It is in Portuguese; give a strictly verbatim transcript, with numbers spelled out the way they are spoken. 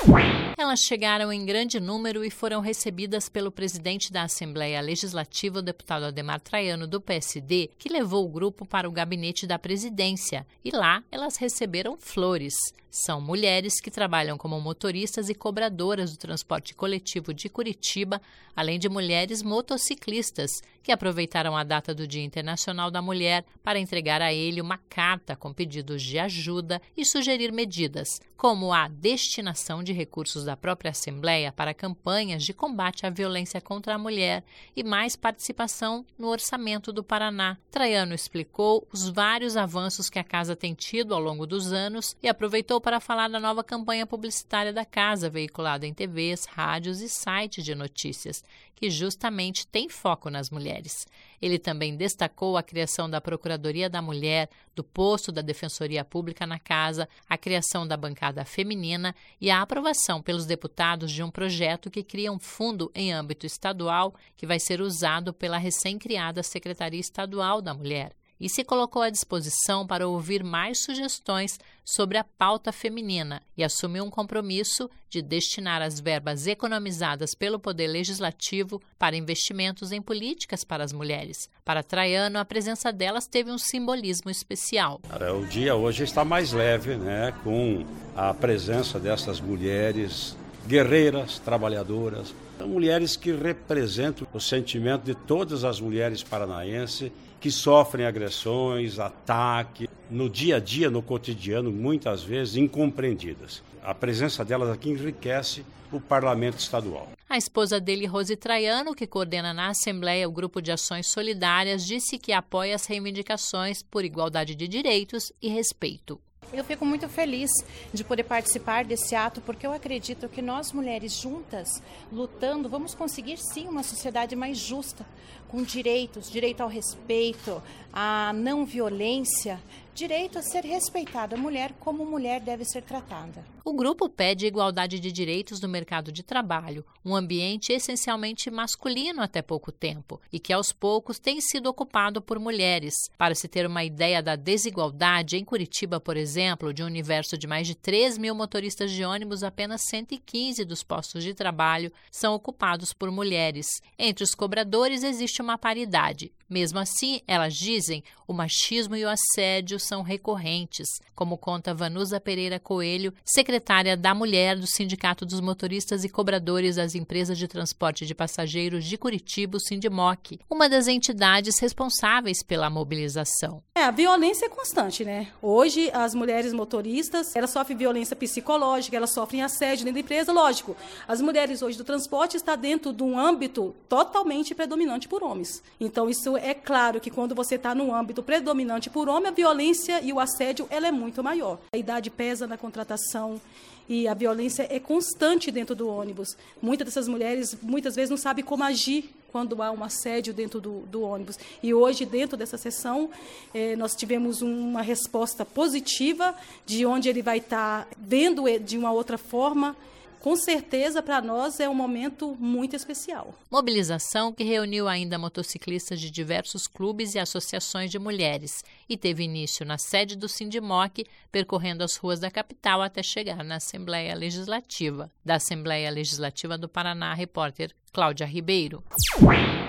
Elas chegaram em grande número e foram recebidas pelo presidente da Assembleia Legislativa, o deputado Adhemar Traiano, do P S D, que levou o grupo para o gabinete da presidência. E lá elas receberam flores. São mulheres que trabalham como motoristas e cobradoras do transporte coletivo de Curitiba, além de mulheres motociclistas, que aproveitaram a data do Dia Internacional da Mulher para entregar a ele uma carta com pedidos de ajuda e sugerir medidas, como a destinação de recursos da própria Assembleia para campanhas de combate à violência contra a mulher e mais participação no orçamento do Paraná. Traiano explicou os vários avanços que a casa tem tido ao longo dos anos e aproveitou para falar da nova campanha publicitária da casa, veiculada em T Vs, rádios e sites de notícias, que justamente tem foco nas mulheres. Ele também destacou a criação da Procuradoria da Mulher, do posto da Defensoria Pública na casa, a criação da bancada feminina e a aprovação pelos deputados de um projeto que cria um fundo em âmbito estadual que vai ser usado pela recém-criada Secretaria Estadual da Mulher. E se colocou à disposição para ouvir mais sugestões sobre a pauta feminina e assumiu um compromisso de destinar as verbas economizadas pelo Poder Legislativo para investimentos em políticas para as mulheres. Para Traiano, a presença delas teve um simbolismo especial. O dia hoje está mais leve, né, com a presença dessas mulheres guerreiras, trabalhadoras, mulheres que representam o sentimento de todas as mulheres paranaenses que sofrem agressões, ataques, no dia a dia, no cotidiano, muitas vezes incompreendidas. A presença delas aqui enriquece o Parlamento Estadual. A esposa dele, Rose Traiano, que coordena na Assembleia o Grupo de Ações Solidárias, disse que apoia as reivindicações por igualdade de direitos e respeito. Eu fico muito feliz de poder participar desse ato, porque eu acredito que nós mulheres juntas, lutando, vamos conseguir sim uma sociedade mais justa, com direitos, direito ao respeito, à não violência, direito a ser respeitada. A mulher como mulher deve ser tratada. O grupo pede igualdade de direitos no mercado de trabalho, um ambiente essencialmente masculino até pouco tempo e que aos poucos tem sido ocupado por mulheres. Para se ter uma ideia da desigualdade, em Curitiba, por exemplo, de um universo de mais de três mil motoristas de ônibus, apenas cento e quinze dos postos de trabalho são ocupados por mulheres. Entre os cobradores existe uma paridade. Mesmo assim, elas dizem, o machismo e o assédio são recorrentes, como conta Vanusa Pereira Coelho, secretária da Mulher do Sindicato dos Motoristas e Cobradores das Empresas de Transporte de Passageiros de Curitiba, o Sindimoc, uma das entidades responsáveis pela mobilização. É, a violência é constante, né? Hoje, as mulheres motoristas, elas sofrem violência psicológica, elas sofrem assédio dentro da empresa, lógico. As mulheres hoje do transporte estão dentro de um âmbito totalmente predominante por homens. Então, isso é claro que quando você está num âmbito predominante por homem, a violência e o assédio ela é muito maior. A idade pesa na contratação e a violência é constante dentro do ônibus. Muitas dessas mulheres, muitas vezes, não sabem como agir quando há um assédio dentro do, do ônibus. E hoje, dentro dessa sessão, eh, nós tivemos uma resposta positiva de onde ele vai estar vendo de uma outra forma. Com certeza, para nós, é um momento muito especial. Mobilização que reuniu ainda motociclistas de diversos clubes e associações de mulheres e teve início na sede do Sindimoc, percorrendo as ruas da capital até chegar na Assembleia Legislativa. Da Assembleia Legislativa do Paraná, repórter Cláudia Ribeiro.